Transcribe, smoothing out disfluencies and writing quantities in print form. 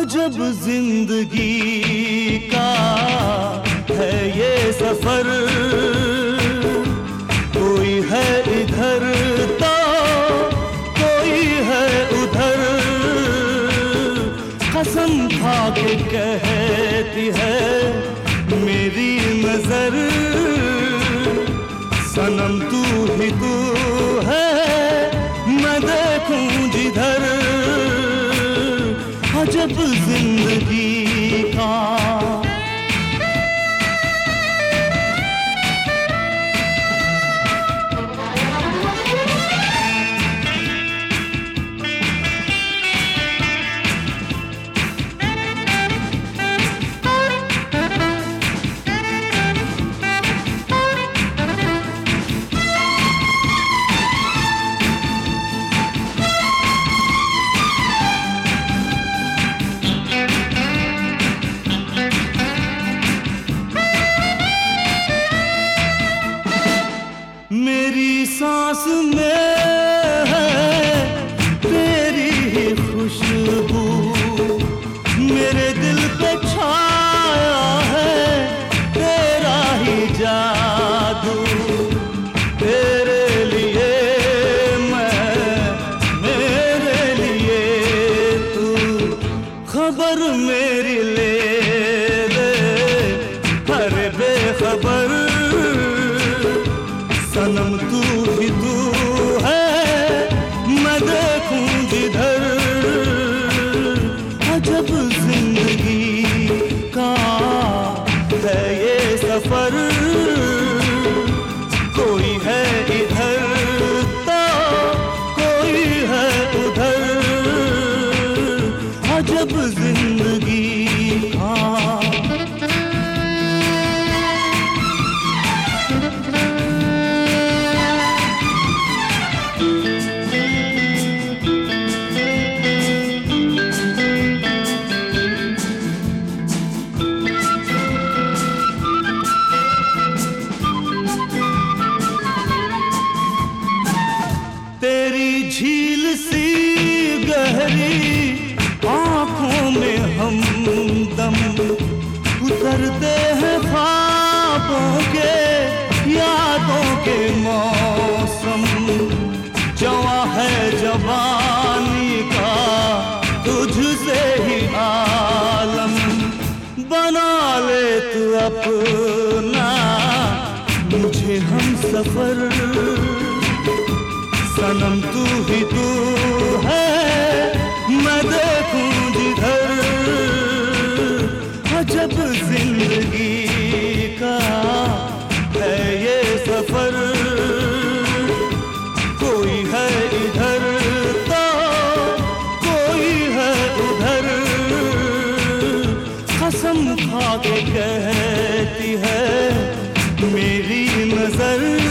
अजब जिंदगी का है ये सफर, कोई है इधर तो कोई है उधर। कसम खा के कहती है मेरी नजर, सनम तू ही तू है मैं देखूं जिधर। अजब जिंदगी का मेरी सांस में है तेरी ही खुशबू, मेरे दिल पे छाया है तेरा ही जादू। तेरे लिए मैं, मेरे लिए तू, खबर मेरी ले ले हर बेखबर। सनम तू ही तू है मैं देखूं जिधर। अजब जिंदगी का है ये सफर, कोई है इधर तो कोई है उधर। अजब जिंदगी का तेरी झील सी गहरी आंखों में हमदम उतरते हैं ख्वाबों के यादों के मौसम। जवां है जवानी का तुझसे ही आलम, बना ले तू अपना मुझे हम सफर। सनम तू ही तू है मैं देखूं जिधर। अजब जिंदगी का है ये सफर, कोई है इधर तो कोई है उधर। कसम खा के कहती है मेरी नजर,